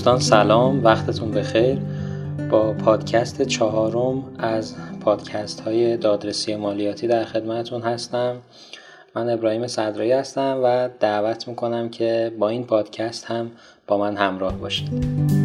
دوستان سلام، وقتتون بخیر. با پادکست چهارم از پادکست های دادرسی مالیاتی در خدمتتون هستم. من ابراهیم صدرایی هستم و دعوت میکنم که با این پادکست هم با من همراه باشید.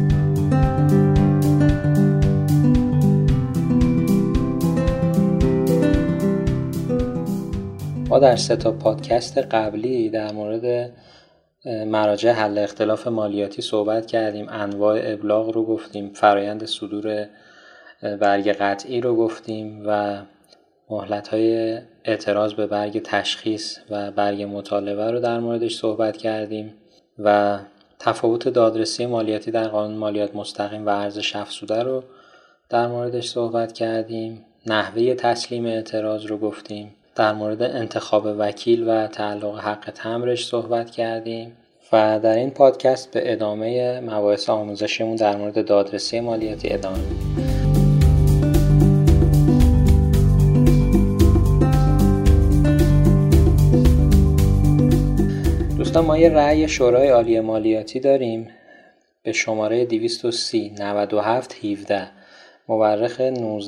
ما در 3 پادکست قبلی در مورد مراجع حل اختلاف مالیاتی صحبت کردیم، انواع ابلاغ رو گفتیم، فرایند صدور برگ قطعی رو گفتیم و مهلت‌های اعتراض به برگ تشخیص و برگ مطالبه رو در موردش صحبت کردیم و تفاوت دادرسی مالیاتی در قانون مالیات مستقیم و ارزش افزوده رو در موردش صحبت کردیم. نحوه تسلیم اعتراض رو گفتیم. در مورد انتخاب وکیل و تعلق حق تمرش صحبت کردیم و در این پادکست به ادامه مباحث آموزشیمون در مورد دادرسی مالیاتی ادامه میدیم. دوستان، ما یه رأی شورای عالی مالیاتی داریم به شماره 230 97 17 مورخ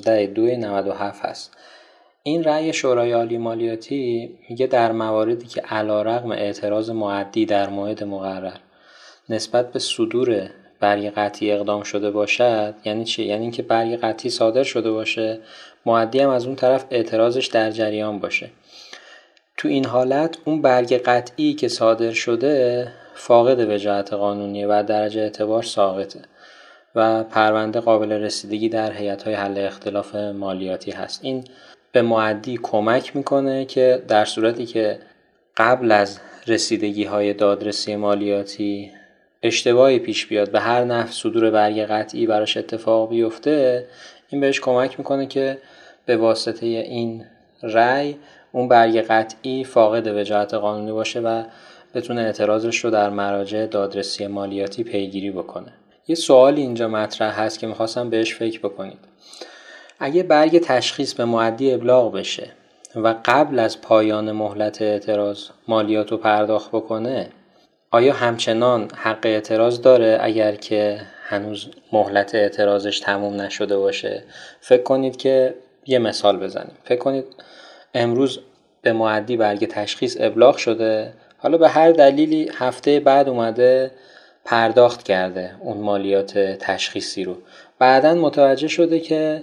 19/2/97 هست. این رأی شورای عالی مالیاتی میگه در مواردی که علیرغم اعتراض مؤدی در موعد مقرر نسبت به صدور برگ قطعی اقدام شده باشد، یعنی چی؟ یعنی اینکه برگ قطعی صادر شده باشه، مؤدی هم از اون طرف اعتراضش در جریان باشه. تو این حالت اون برگ قطعی که صادر شده فاقد وجاهت قانونیه و درجه اعتبار ساقطه و پرونده قابل رسیدگی در هیئت‌های حل اختلاف مالیاتی هست. این به مؤدی کمک میکنه که در صورتی که قبل از رسیدگی‌های دادرسی مالیاتی اشتباهی پیش بیاد، به هر نحو صدور برگ قطعی براش اتفاق بیفته، این بهش کمک میکنه که به واسطه این رأی اون برگ قطعی فاقد وجاهت قانونی باشه و بتونه اعتراضش رو در مراجع دادرسی مالیاتی پیگیری بکنه. یه سوالی اینجا مطرح هست که میخواستم بهش فکر بکنید. اگه برگ تشخیص به مؤدی ابلاغ بشه و قبل از پایان مهلت اعتراض مالیات رو پرداخت بکنه، آیا همچنان حق اعتراض داره اگر که هنوز مهلت اعتراضش تموم نشده باشه؟ فکر کنید که یه مثال بزنیم. فکر کنید امروز به مؤدی برگ تشخیص ابلاغ شده، حالا به هر دلیلی هفته بعد اومده پرداخت کرده اون مالیات تشخیصی رو، بعداً متوجه شده که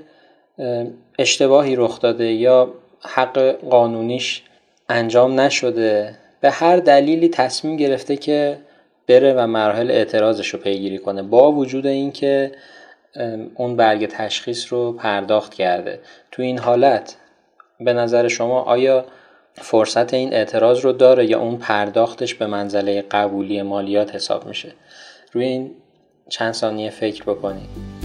اشتباهی رخ داده یا حق قانونیش انجام نشده، به هر دلیلی تصمیم گرفته که بره و مراحل اعتراضش رو پیگیری کنه با وجود این که اون برگ تشخیص رو پرداخت کرده. تو این حالت به نظر شما آیا فرصت این اعتراض رو داره یا اون پرداختش به منزله قبولی مالیات حساب میشه؟ روی این چند ثانیه فکر بکنید.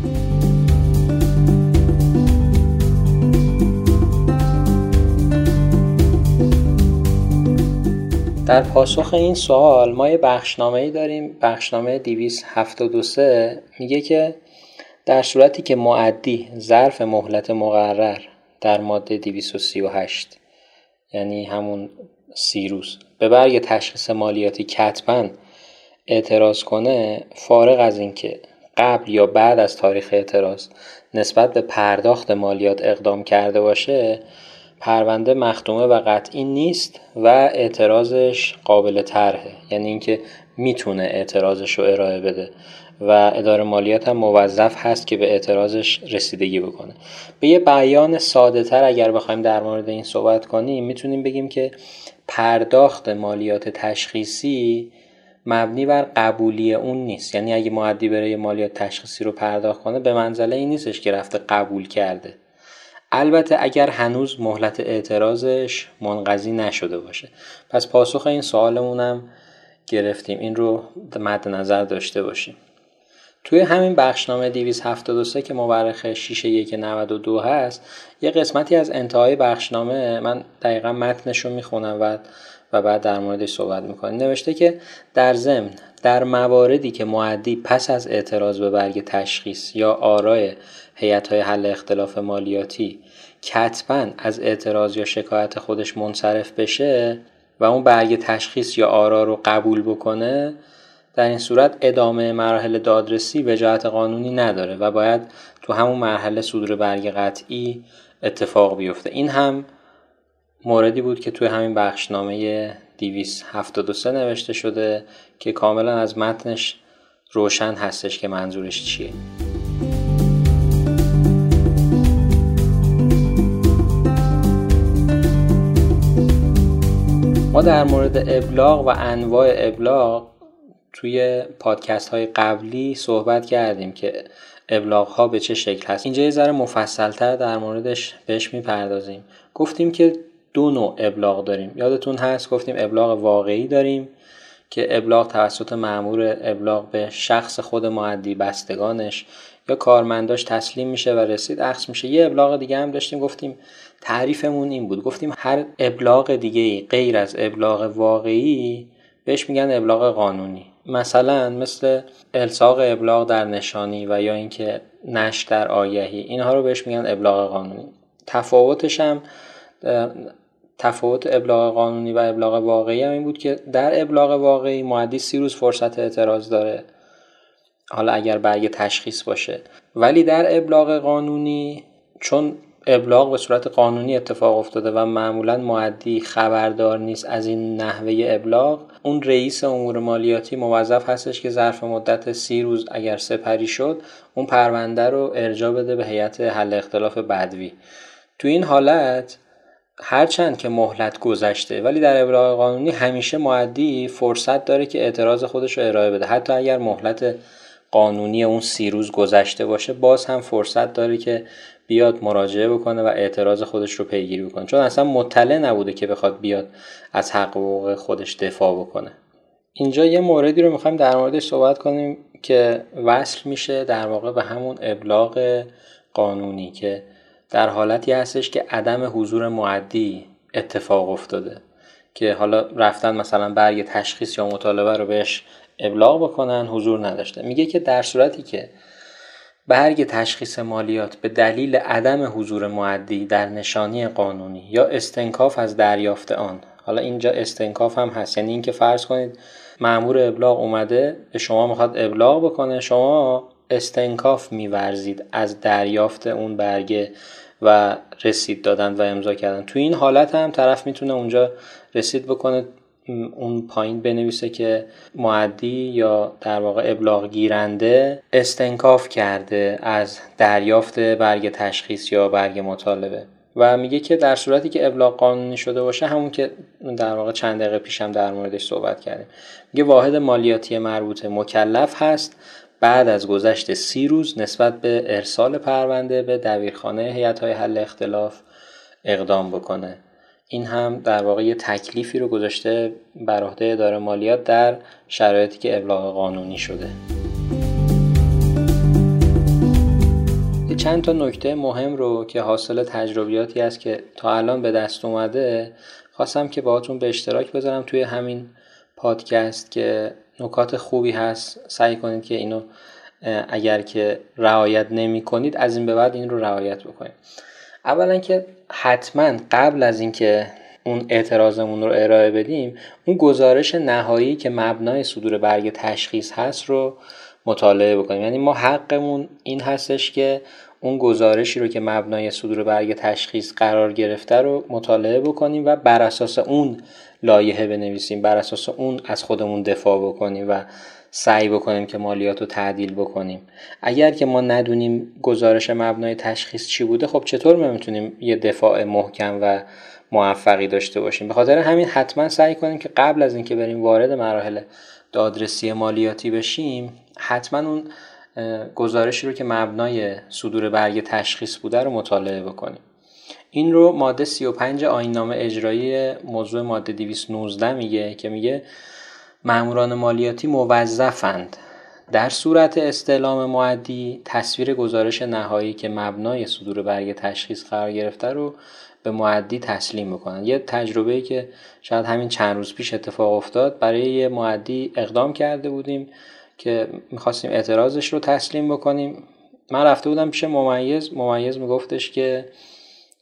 در پاسخ این سوال ما یه بخشنامه‌ای داریم، بخشنامه 273 میگه که در صورتی که مؤدی ظرف مهلت مقرر در ماده 238 یعنی همون 30 روز به برگ تشخیص مالیاتی کتباً اعتراض کنه، فارغ از این که قبل یا بعد از تاریخ اعتراض نسبت به پرداخت مالیات اقدام کرده باشه، پرونده مختومه و قطعی نیست و اعتراضش قابل طرحه، یعنی اینکه میتونه اعتراضش رو ارائه بده و اداره مالیات هم موظف هست که به اعتراضش رسیدگی بکنه. به یه بیان ساده تر اگر بخوایم در مورد این صحبت کنیم، میتونیم بگیم که پرداخت مالیات تشخیصی مبنی بر قبولی اون نیست. یعنی اگه مؤدی بره یه مالیات تشخیصی رو پرداخت کنه، به منزله این نیستش که رفته قبول کرده، البته اگر هنوز مهلت اعتراضش منقضی نشده باشه. پس پاسخ این سوالمونم گرفتیم، این رو مد نظر داشته باشیم. توی همین بخشنامه 273 که مورخ 6/1/92 هست، یه قسمتی از انتهای بخشنامه من دقیقا متنش رو میخونم و بعد در موردش صحبت میکنیم. نوشته که در ضمن در مواردی که مؤدی پس از اعتراض به برگ تشخیص یا آرای هیئت‌های حل اختلاف مالیاتی کتباً از اعتراض یا شکایت خودش منصرف بشه و اون برگ تشخیص یا آرا رو قبول بکنه، در این صورت ادامه مراحل دادرسی وجاهت قانونی نداره و باید تو همون مرحله صدور برگ قطعی اتفاق بیفته. این هم موردی بود که توی همین بخشنامه 273 نوشته شده که کاملا از متنش روشن هستش که منظورش چیه. ما در مورد ابلاغ و انواع ابلاغ توی پادکست های قبلی صحبت کردیم که ابلاغ ها به چه شکل هست. اینجا یه ذره مفصل تر در موردش بهش میپردازیم. گفتیم که 2 نوع ابلاغ داریم. یادتون هست گفتیم ابلاغ واقعی داریم که ابلاغ توسط مأمور ابلاغ به شخص خود مؤدی، بستگانش یا کارمنداش تسلیم میشه و رسید اخذ میشه. یه ابلاغ دیگه هم داشتیم، گفتیم تعریفمون این بود، گفتیم هر ابلاغ دیگه غیر از ابلاغ واقعی بهش میگن ابلاغ قانونی. مثل الصاق ابلاغ در نشانی و یا اینکه نشر در آگهی، اینها رو بهش میگن ابلاغ قانونی. تفاوت ابلاغ قانونی و ابلاغ واقعی هم این بود که در ابلاغ واقعی مؤدی 30 روز فرصت اعتراض داره، حالا اگر برگ تشخیص باشه. ولی در ابلاغ قانونی چون ابلاغ به صورت قانونی اتفاق افتاده و معمولا مؤدی خبردار نیست از این نحوه ابلاغ، اون رئیس امور مالیاتی موظف هستش که ظرف مدت 30 روز اگر سپری شد اون پرونده رو ارجاع بده به هیئت حل اختلاف بدوی. تو این حالت هرچند که مهلت گذشته ولی در ابلاغ قانونی همیشه مؤدی فرصت داره که اعتراض خودش رو ارائه بده. حتی اگر مهلت قانونی اون 30 روز گذشته باشه باز هم فرصت داره که بیاد مراجعه بکنه و اعتراض خودش رو پیگیری بکنه، چون اصلا مطلع نبوده که بخواد بیاد از حق و حقوق خودش دفاع بکنه. اینجا یه موردی رو میخوایم در موردش صحبت کنیم که وصل میشه در واقع به همون ابلاغ قانونی که در حالتی هستش که عدم حضور مؤدی اتفاق افتاده، که حالا رفتن مثلا برگ تشخیص یا مطالبه رو بهش ابلاغ بکنن، حضور نداشته. میگه که در صورتی که برگ تشخیص مالیات به دلیل عدم حضور مؤدی در نشانی قانونی یا استنکاف از دریافت آن، حالا اینجا استنکاف هم هست، یعنی اینکه فرض کنید مأمور ابلاغ اومده به شما میخواد ابلاغ بکنه، شما استنکاف میورزید از دریافت اون برگه و رسید دادن و امضا کردن. تو این حالت هم طرف میتونه اونجا رسید بکنه، اون پایین بنویسه که مؤدی یا در واقع ابلاغ گیرنده استنکاف کرده از دریافت برگ تشخیص یا برگ مطالبه. و میگه که در صورتی که ابلاغ قانونی شده باشه، همون که در واقع چند دقیقه پیشم در موردش صحبت کردیم، میگه واحد مالیاتی مربوطه مکلف هست بعد از گذشت 30 روز نسبت به ارسال پرونده به دبیرخانه هیئت‌های حل اختلاف اقدام بکنه. این هم در واقع یه تکلیفی رو گذاشته بر عهده اداره مالیات در شرایطی که ابلاغ قانونی شده. چند تا نکته مهم رو که حاصل تجربیاتی است که تا الان به دست اومده خواستم که باهاتون به اشتراک بذارم توی همین پادکست، که نکات خوبی هست. سعی کنید که اینو اگر که رعایت نمی کنید از این به بعد این رو رعایت بکنید. اولا که حتما قبل از اینکه اون اعتراضمون رو ارائه بدیم، اون گزارش نهایی که مبنای صدور برگ تشخیص هست رو مطالعه بکنیم. یعنی ما حقمون این هستش که اون گزارشی رو که مبنای صدور برگ تشخیص قرار گرفته رو مطالعه بکنیم و بر اساس اون لایحه بنویسیم، بر اساس اون از خودمون دفاع بکنیم و سعی بکنیم که مالیات رو تعدیل بکنیم. اگر که ما ندونیم گزارش مبنای تشخیص چی بوده، خب چطور ما میتونیم یه دفاع محکم و موفقی داشته باشیم؟ به خاطر همین حتما سعی کنیم که قبل از اینکه بریم وارد مراحل دادرسی مالیاتی بشیم، حتما اون گزارشی رو که مبنای صدور برگ تشخیص بوده رو مطالعه بکنیم. این رو ماده 35 آیین‌نامه اجرایی موضوع ماده 219 میگه که میگه مأموران مالیاتی موظفند در صورت استعلام مؤدی تصویر گزارش نهایی که مبنای صدور برگ تشخیص قرار گرفته رو به مؤدی تسلیم بکنن. یه تجربه‌ای که شاید همین چند روز پیش اتفاق افتاد، برای یه مؤدی اقدام کرده بودیم که می‌خواستیم اعتراضش رو تسلیم بکنیم. من رفته بودم پیش ممیز میگفتش که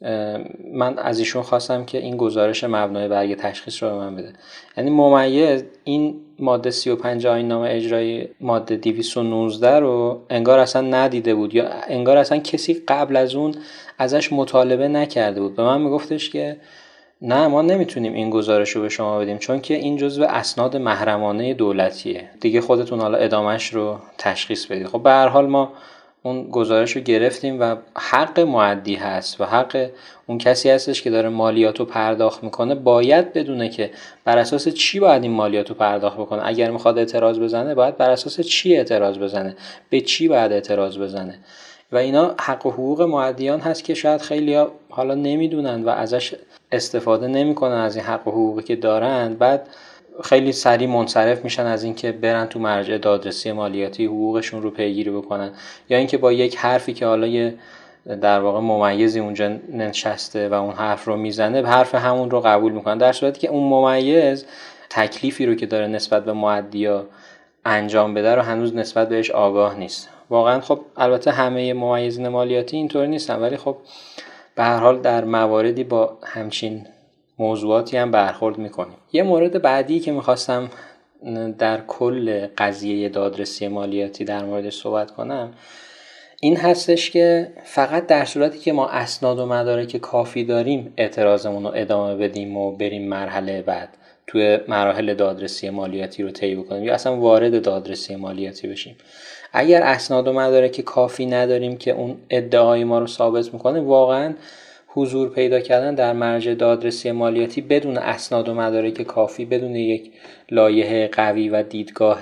من از ایشون خواستم که این گزارش مبنای برگ تشخیص رو به من بده. یعنی ممیز این ماده 35 آیین‌نامه اجرایی ماده 219 رو انگار اصلا ندیده بود یا انگار اصلا کسی قبل از اون ازش مطالبه نکرده بود. به من میگفتش که نه ما نمیتونیم این گزارش رو به شما بدیم چون که این جزو اسناد محرمانه دولتیه، دیگه خودتون حالا ادامهش رو تشخیص بدید. خب به هر حال ما اون گزارش رو گرفتیم و حق مؤدی هست و حق اون کسی هستش که داره مالیات رو پرداخت میکنه باید بدونه که بر اساس چی باید این مالیات رو پرداخت بکنه. اگر میخواد اعتراض بزنه باید بر اساس چی اعتراض بزنه، به چی باید اعتراض بزنه. و اینا حق و حقوق مؤدیان هست که شاید خیلیا حالا نمیدونن و ازش استفاده نمیکنن از این حق و حقوقی که دارن، بعد خیلی سریع منصرف میشن از اینکه برن تو مرجع دادرسی مالیاتی حقوقشون رو پیگیری بکنن، یا اینکه با یک حرفی که حالا یه در واقع ممیزی اونجا نشسته و اون حرف رو میزنه حرف همون رو قبول میکنن، در صورتی که اون ممیز تکلیفی رو که داره نسبت به مؤدیا انجام بده رو هنوز نسبت بهش آگاه نیست. واقعا خب البته همه ممیزین مالیاتی اینطور نیستن، ولی خب به هر حال در مواردی با همچین موضوعاتی هم برخورد میکنیم. یه مورد بعدی که میخواستم در کل قضیه دادرسی مالیاتی در موردش صحبت کنم این هستش که فقط در صورتی که ما اسناد و مدارک کافی داریم اعتراضمون رو ادامه بدیم و بریم مرحله بعد توی مراحل دادرسی مالیاتی رو طی بکنیم یا اصلا وارد دادرسی مالیاتی بشیم. اگر اسناد و مدارک کافی نداریم که اون ادعای ما رو ثابت میکنه، واقعا حضور پیدا کردن در مرجع دادرسی مالیاتی بدون اسناد و مدارک کافی، بدون یک لایحه قوی و دیدگاه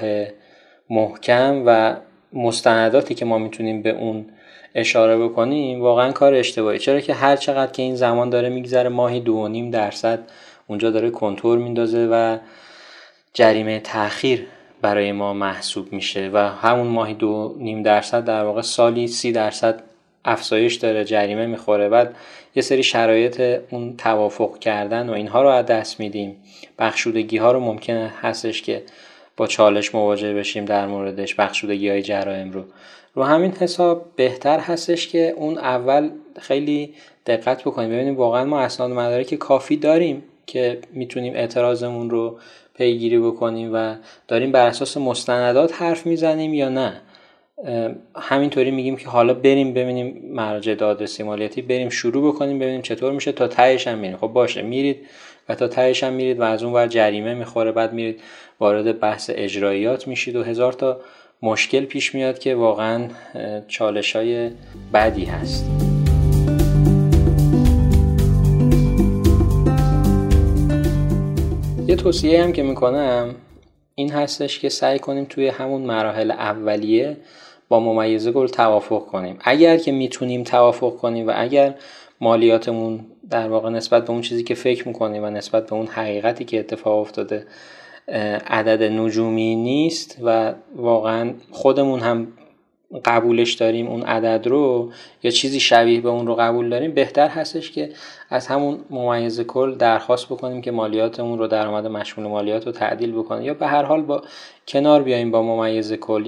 محکم و مستنداتی که ما میتونیم به اون اشاره بکنیم واقعا کار اشتباهی. چرا که هر چقدر که این زمان داره میگذره ماهی 2.5% اونجا داره کنتور میندازه و جریمه تأخیر برای ما محسوب میشه و همون ماهی 2.5% در واقع سالی 30% افزایش داره جریمه میخوره. بعد یه سری شرایط اون توافق کردن و اینها رو از دست میدیم، بخشودگی ها رو ممکنه هستش که با چالش مواجه بشیم در موردش، بخشودگی های جرائم رو همین حساب بهتر هستش که اون اول خیلی دقت بکنیم ببینیم واقعا ما اسناد و مدارک کافی داریم که میتونیم اعتراضمون رو پیگیری بکنیم و داریم بر اساس مستندات حرف میزنیم یا نه. همینطوری میگیم که حالا بریم ببینیم مراجع دادرسی مالیاتی، بریم شروع بکنیم ببینیم چطور میشه تا تهش هم میریم. خب باشه میرید و تا تهش هم میرید و از اون ور جریمه میخوره، بعد میرید وارد بحث اجراییات میشید و هزار تا مشکل پیش میاد که واقعا چالش‌های بدی هست. یه توصیه هم که میکنم این هستش که سعی کنیم توی همون مراحل اولیه با ممیزه گل توافق کنیم. اگر که میتونیم توافق کنیم و اگر مالیاتمون در واقع نسبت به اون چیزی که فکر میکنیم و نسبت به اون حقیقتی که اتفاق افتاده عدد نجومی نیست و واقعا خودمون هم قبولش داریم اون عدد رو یا چیزی شبیه به اون رو قبول داریم، بهتر هستش که از همون ممیزه کل درخواست بکنیم که مالیاتمون رو درآمد مشمول مالیات رو تعدیل بکنه یا به هر حال با کنار بیاییم با ممیزه کل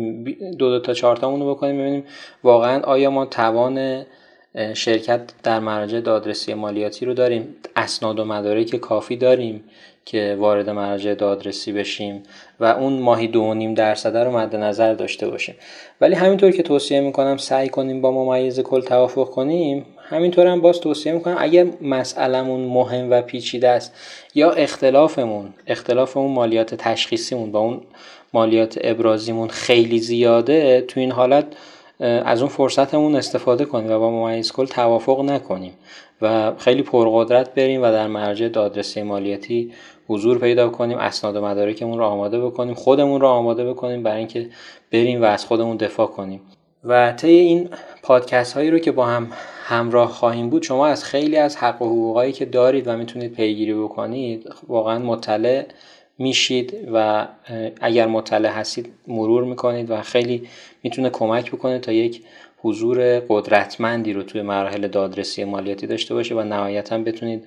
2 تا 4 تامون رو بکنیم ببینیم واقعا آیا ما توان شرکت در مراجع دادرسی مالیاتی رو داریم، اسناد و مدارک کافی داریم که وارد مراجع دادرسی بشیم و اون ماهی 2.5% رو مد نظر داشته باشیم. ولی همینطور که توصیه میکنم سعی کنیم با ممیزه کل توافق کنیم، همینطور هم باز توصیه میکنم اگر مسئله‌مون مهم و پیچیده است یا اختلافمون مالیات تشخیصیمون با اون مالیات ابرازیمون خیلی زیاده، تو این حالت از اون فرصتمون استفاده کنیم و با ممیز کل توافق نکنیم و خیلی پرقدرت بریم و در مرجع دادرسی مالیاتی حضور پیدا کنیم، اسناد و مدارکمون رو آماده بکنیم، خودمون رو آماده بکنیم برای اینکه بریم و از خودمون دفاع کنیم. و طی این پادکست هایی رو که با هم همراه خواهیم بود شما از خیلی از حق و حقوقایی که دارید و میتونید پیگیری بکنید واقعا مطلع میشید و اگر مطلع هستید مرور میکنید و خیلی میتونه کمک بکنه تا یک حضور قدرتمندی رو توی مراحل دادرسی مالیاتی داشته باشه و نهایتاً بتونید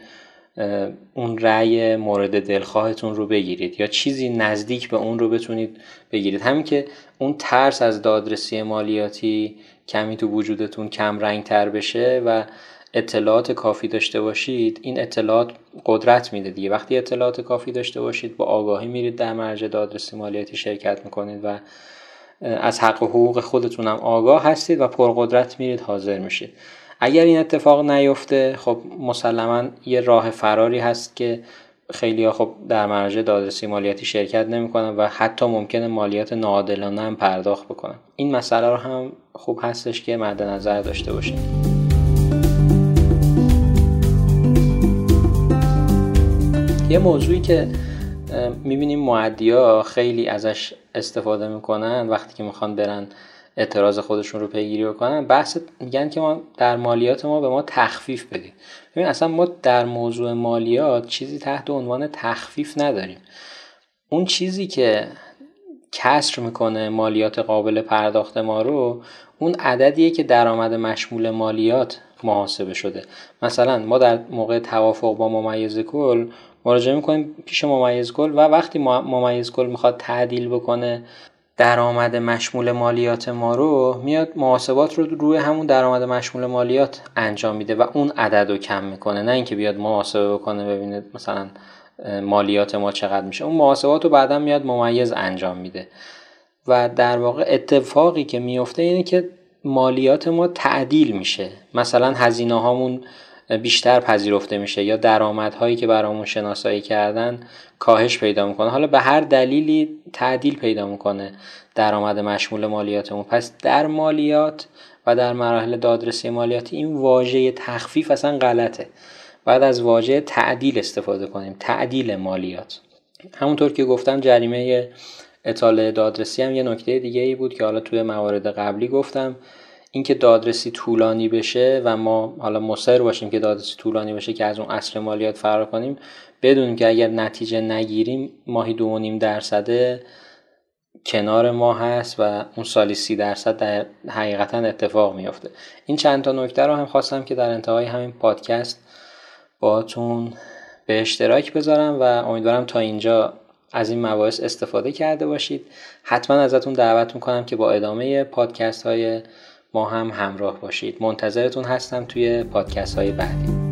اون رأی مورد دلخواهتون رو بگیرید یا چیزی نزدیک به اون رو بتونید بگیرید. همین که اون ترس از دادرسی مالیاتی کمی تو وجودتون کم رنگ تر بشه و اطلاعات کافی داشته باشید، این اطلاعات قدرت میده دیگه. وقتی اطلاعات کافی داشته باشید با آگاهی میرید در مرجع دادرسی مالیاتی شرکت میکنید و از حق و حقوق خودتون هم آگاه هستید و پرقدرت میرید حاضر میشید. اگر این اتفاق نیفته خب مسلماً یه راه فراری هست که خیلی‌ها خب در مرجع دادرسی مالیاتی شرکت نمی‌کنن و حتی ممکنه مالیات ناعادلانه هم پرداخت بکنن. این مسئله رو هم خوب هستش که مد نظر داشته باشید. یه موضوعی که می‌بینیم مؤدی‌ها خیلی ازش استفاده می‌کنن وقتی که می‌خوان برن اعتراض خودشون رو پیگیری بکنن، میگن که ما در مالیات ما به ما تخفیف بدید. ببین اصلا ما در موضوع مالیات چیزی تحت عنوان تخفیف نداریم. اون چیزی که کسر میکنه مالیات قابل پرداخت ما رو، اون عددیه که درآمد مشمول مالیات محاسبه شده. مثلا ما در موقع توافق با ممیز کل مراجعه میکنیم پیش ممیز کل و وقتی ممیز کل میخواد تعدیل بکنه درآمد مشمول مالیات ما رو، میاد محاسبات رو روی همون درآمد مشمول مالیات انجام میده و اون عدد رو کم میکنه، نه اینکه بیاد محاسبه بکنه ببینید مثلا مالیات ما چقدر میشه. اون محاسبات رو بعدا میاد ممیز انجام میده و در واقع اتفاقی که میفته اینه که مالیات ما تعدیل میشه. مثلا هزینه هامون بیشتر پذیرفته میشه یا درآمدهایی که برامون شناسایی کردن کاهش پیدا میکنه. حالا به هر دلیلی تعدیل پیدا میکنه درآمد مشمول مالیاتمون. پس در مالیات و در مراحل دادرسی مالیاتی این واژه تخفیف اصلا غلطه. بعد از واژه تعدیل استفاده کنیم، تعدیل مالیات. همونطور که گفتم جریمه اطاله دادرسی هم یه نکته دیگه ای بود که حالا توی موارد قبلی گفتم، اینکه دادرسی طولانی بشه و ما حالا مصر باشیم که دادرسی طولانی بشه که از اون اصل مالیات فرار کنیم، بدونیم که اگر نتیجه نگیریم ماهی 2.5% کنار ما هست و اون سالی 30% در حقیقتا اتفاق میفته. این چند تا نکته رو هم خواستم که در انتهای همین پادکست باهاتون به اشتراک بذارم و امیدوارم تا اینجا از این مباحث استفاده کرده باشید. حتما ازتون دعوت میکنم که با ادامه پادکست های ما هم همراه باشید. منتظرتون هستم توی پادکست های بعدی.